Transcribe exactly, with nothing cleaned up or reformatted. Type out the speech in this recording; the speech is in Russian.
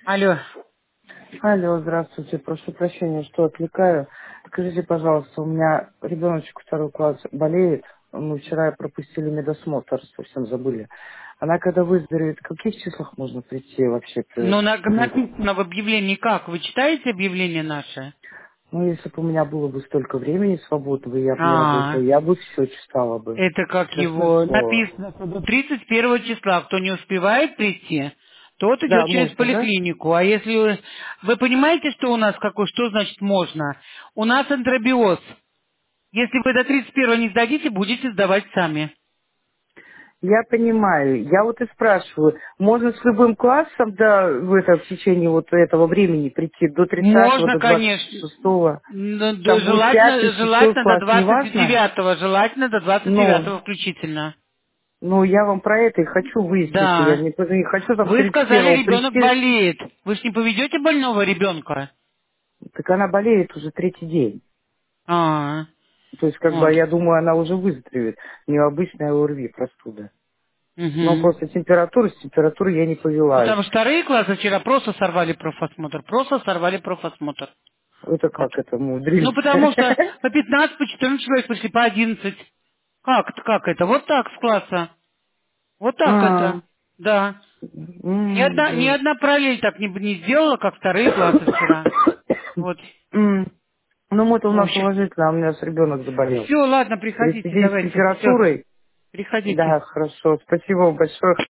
Алло. Алло, здравствуйте. Прошу прощения, что отвлекаю. Скажите, пожалуйста, у меня ребеночек второй класс болеет. Мы вчера пропустили медосмотр, совсем забыли. Она когда выздоровеет, в каких числах можно прийти вообще? Ну, к- на- Ну, написано в объявлении как? Вы читаете объявление наше? ну, если бы у меня было бы столько времени свободного, я бы не работала, А, я бы все читала бы. это как Честное его слово. написано, что до тридцать первого числа. Кто не успевает прийти, тот идет Да, через можно, да? поликлинику. А если вы, вы понимаете, что у нас какой, что значит можно? У нас энтеробиоз. Если вы до тридцать первого не сдадите, будете сдавать сами. Я понимаю. Я вот и спрашиваю, можно с любым классом да, в, это, в течение вот этого времени прийти до тридцатого, Можно, до двадцать конечно. шестого? Ну, да, Там будет пятый, желательно, шестой желательно до класс, двадцать неважно? девятого, желательно до двадцать Ну, девятого включительно. ну, я вам про это и хочу выяснить. Я Да. не, не хочу там с Вы тридцать сказали, первого ребенок прийти. болеет. Вы ж не поведете больного ребенка? Так она болеет уже третий день. А, То есть, как бы, вот. я думаю, она уже выздоровеет. У нее обычная ОРВИ, простуда. Но Угу. после температуры, с температурой я не повелась. Потому что вторые классы вчера просто сорвали профосмотр. Просто сорвали профосмотр. Это Вот. как это Ну, мудрить? потому что по пятнадцать, по четырнадцать человек пришли, по одиннадцать. Как это, как это? Вот так с класса. Вот так А, это. Да. Ни м, одна, ни боже. одна параллель так не, не сделала, как вторые классы вчера. Вот. М, Ну, мы-то у Ой. нас уважительно, а у меня с ребенок заболел. Все, ладно, Третий приходите, день с давайте. Все. температурой. Приходите. Да, хорошо. Спасибо вам большое.